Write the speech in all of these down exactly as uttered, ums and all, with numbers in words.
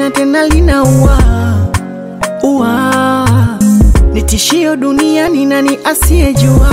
na tena linaua. Ua ni tishio duniani, nani asiyejua?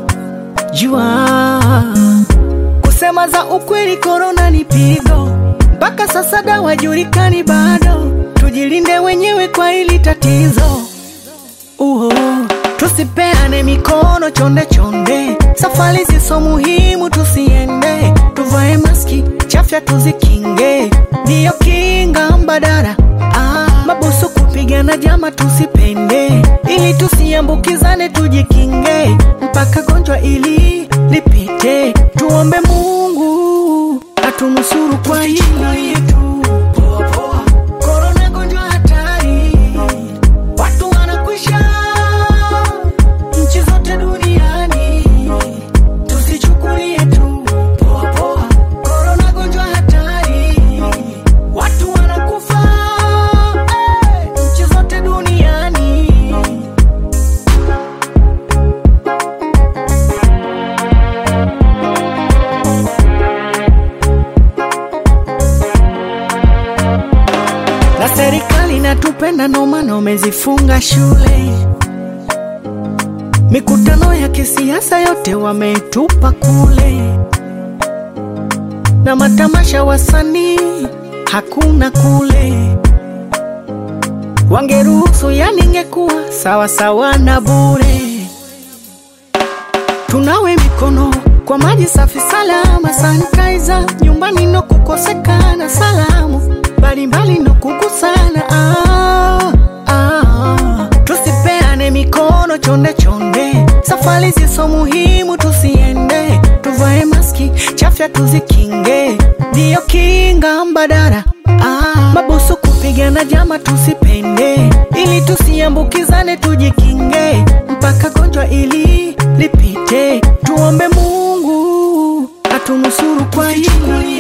Jua kusema za ukweli, corona ni pigo. Mpaka sasa dawa julikani bado. Tujilinde wenyewe kwa hili tatizo. Uho, tusipeane mikono chonde chonde. Safari ziso muhimu tusiende. Tuvae maski, chafya tuzikinge. Ndiyo kinga mbadala. Ah, mabusu kupigana jama tusipende. Ili tusiambukizane tujikinge. Mpaka gonjwa ili lipite. Tuombe Mungu atunusuru kwa hili. Corona gonjwa hatari. Watu wanakwisha nchi zote duniani. Tusichukulie tu poa poa. Corona gonjwa hatari. Watu wanakufa hey, nchi zote duniani. Na serikali inatupenda ndo maana wamezifunga shule. Mikutano ya kisiasa yote wametupa kule. Na matamasha wasanii hakuna kule. Wangeruhusu yani ingekuwa sawa sawa na bure. Tunawe mikono kwa maji safi salama, sanitizer. Nyumbani no kukosekana salamu. Bali mbali no kugusana. Ah, ah. Tusipeane mikono chonde chonde. Safari ziso muhimu tusiende. Tuvae maski, chafya tuzikinge. Ndiyo kinga mbadala. Ah, mabusu kupigana jama tusipende. Ili tusiambukizane tujikinge. Mpaka gonjwa ili lipite. Tuombe Mungu atunusuru kwa hili.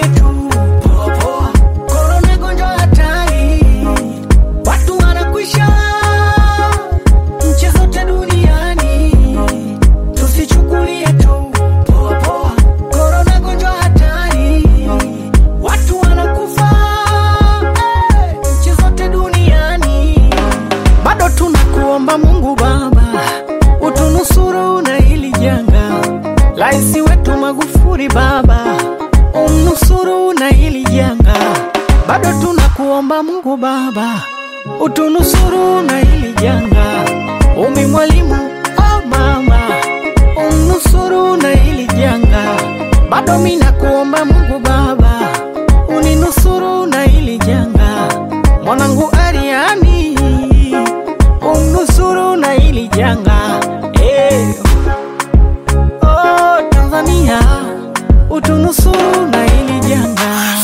Tunakuomba Mungu Baba utunusuru na hili janga. Raisi wetu Magufuli Baba umnusuru na hili janga. Bado tunakuomba Mungu Baba utunusuru na hili janga. Umi Mwalimu oh mama umnusuru na hili janga. Bado mimi nakuomba Mungu Baba uninusuru na hili janga. Mwanangu Ariani umnusuru na hili janga. Hey. Oh Tanzania utunusuru na hili janga.